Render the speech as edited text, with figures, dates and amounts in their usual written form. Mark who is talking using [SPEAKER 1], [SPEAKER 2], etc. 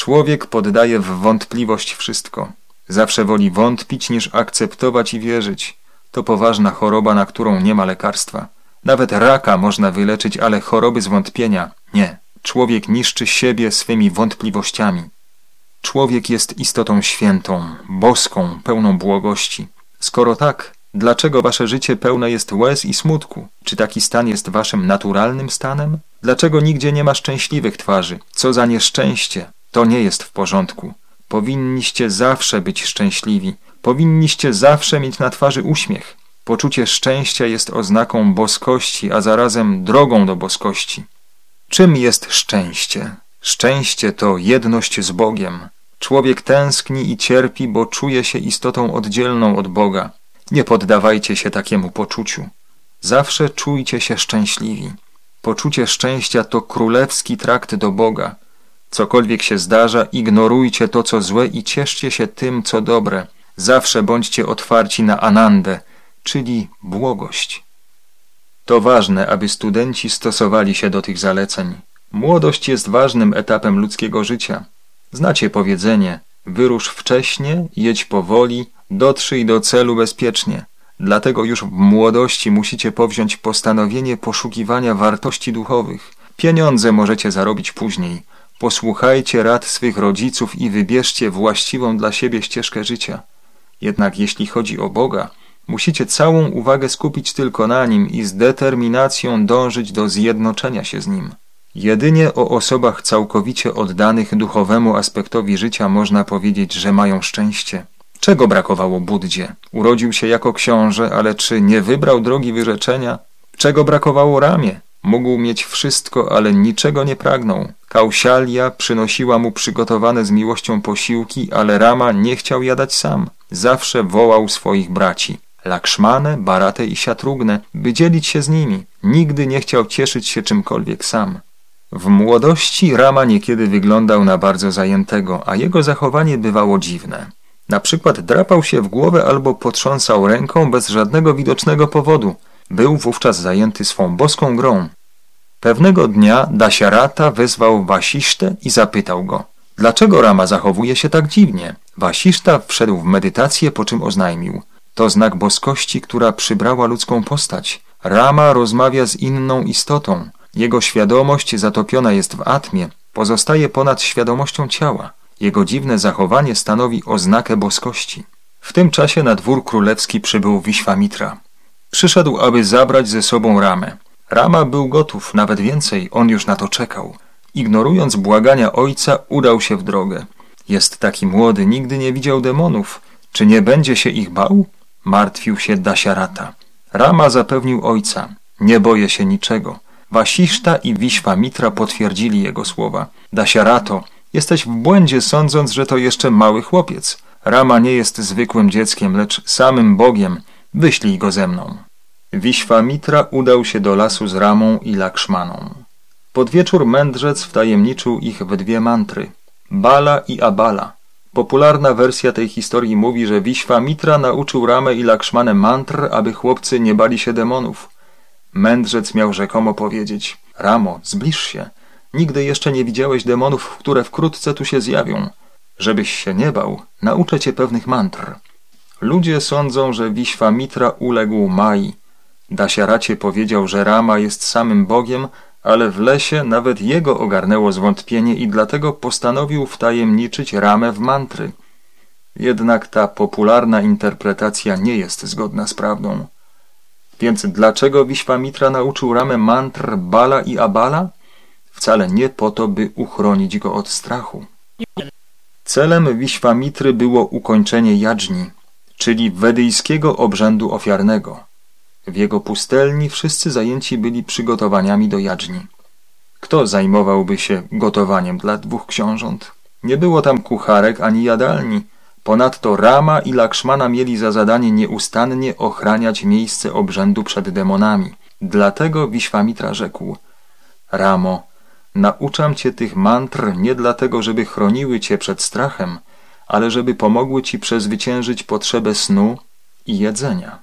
[SPEAKER 1] Człowiek poddaje w wątpliwość wszystko. Zawsze woli wątpić niż akceptować i wierzyć. To poważna choroba, na którą nie ma lekarstwa. Nawet raka można wyleczyć, ale choroby zwątpienia nie. Człowiek niszczy siebie swymi wątpliwościami. Człowiek jest istotą świętą, boską, pełną błogości. Skoro tak, dlaczego wasze życie pełne jest łez i smutku? Czy taki stan jest waszym naturalnym stanem? Dlaczego nigdzie nie ma szczęśliwych twarzy? Co za nieszczęście! To nie jest w porządku. Powinniście zawsze być szczęśliwi. Powinniście zawsze mieć na twarzy uśmiech. Poczucie szczęścia jest oznaką boskości, a zarazem drogą do boskości. Czym jest szczęście? Szczęście to jedność z Bogiem. Człowiek tęskni i cierpi, bo czuje się istotą oddzielną od Boga. Nie poddawajcie się takiemu poczuciu. Zawsze czujcie się szczęśliwi. Poczucie szczęścia to królewski trakt do Boga. Cokolwiek się zdarza, ignorujcie to, co złe i cieszcie się tym, co dobre. Zawsze bądźcie otwarci na anandę, czyli błogość. To ważne, aby studenci stosowali się do tych zaleceń. Młodość jest ważnym etapem ludzkiego życia. Znacie powiedzenie: wyrusz wcześnie, jedź powoli, dotrzyj do celu bezpiecznie. Dlatego już w młodości musicie powziąć postanowienie poszukiwania wartości duchowych. Pieniądze możecie zarobić później. Posłuchajcie rad swych rodziców i wybierzcie właściwą dla siebie ścieżkę życia. Jednak jeśli chodzi o Boga, musicie całą uwagę skupić tylko na Nim i z determinacją dążyć do zjednoczenia się z Nim. Jedynie o osobach całkowicie oddanych duchowemu aspektowi życia można powiedzieć, że mają szczęście. Czego brakowało Buddzie? Urodził się jako książę, ale czy nie wybrał drogi wyrzeczenia? Czego brakowało Ramie? Mógł mieć wszystko, ale niczego nie pragnął. Kausalya przynosiła mu przygotowane z miłością posiłki, ale Rama nie chciał jadać sam. Zawsze wołał swoich braci, Lakshmanę, Bharatę i Siatrugnę, by dzielić się z nimi. Nigdy nie chciał cieszyć się czymkolwiek sam. W młodości Rama niekiedy wyglądał na bardzo zajętego, a jego zachowanie bywało dziwne. Na przykład drapał się w głowę albo potrząsał ręką bez żadnego widocznego powodu. Był wówczas zajęty swą boską grą. Pewnego dnia Daśarata wezwał Wasisztę i zapytał go: dlaczego Rama zachowuje się tak dziwnie? Wasiszta wszedł w medytację, po czym oznajmił: to znak boskości, która przybrała ludzką postać. Rama rozmawia z inną istotą. Jego świadomość zatopiona jest w atmie, pozostaje ponad świadomością ciała. Jego dziwne zachowanie stanowi oznakę boskości. W tym czasie na dwór królewski przybył Wiśwamitra. Przyszedł, aby zabrać ze sobą Ramę. Rama był gotów, nawet więcej, on już na to czekał. Ignorując błagania ojca, udał się w drogę. Jest taki młody, nigdy nie widział demonów. Czy nie będzie się ich bał? Martwił się Daśarata. Rama zapewnił ojca: nie boję się niczego. Wasiszta i Wiśwamitra potwierdzili jego słowa. Daśarato, jesteś w błędzie, sądząc, że to jeszcze mały chłopiec. Rama nie jest zwykłym dzieckiem, lecz samym Bogiem. Wyślij go ze mną. Wiśwamitra udał się do lasu z Ramą i Lakshmaną. Pod wieczór mędrzec wtajemniczył ich w dwie mantry: Bala i Abala. Popularna wersja tej historii mówi, że Wiśwamitra nauczył Ramę i Lakshmanę mantr, aby chłopcy nie bali się demonów. Mędrzec miał rzekomo powiedzieć: Ramo, zbliż się. Nigdy jeszcze nie widziałeś demonów, które wkrótce tu się zjawią. Żebyś się nie bał, nauczę cię pewnych mantr. Ludzie sądzą, że Wiśwamitra uległ Mai. Daśaracie powiedział, że Rama jest samym Bogiem, ale w lesie nawet jego ogarnęło zwątpienie i dlatego postanowił wtajemniczyć Ramę w mantry. Jednak ta popularna interpretacja nie jest zgodna z prawdą. Więc dlaczego Wiśwamitra nauczył Ramę mantr Bala i Abala? Wcale nie po to, by uchronić go od strachu. Celem Wiśwamitry było ukończenie jadżni, czyli wedyjskiego obrzędu ofiarnego. W jego pustelni wszyscy zajęci byli przygotowaniami do jadżni. Kto zajmowałby się gotowaniem dla dwóch książąt? Nie było tam kucharek ani jadalni. Ponadto Rama i Lakshmana mieli za zadanie nieustannie ochraniać miejsce obrzędu przed demonami. Dlatego Wiśwamitra rzekł: Ramo, nauczam cię tych mantr nie dlatego, żeby chroniły cię przed strachem, ale żeby pomogły ci przezwyciężyć potrzebę snu i jedzenia.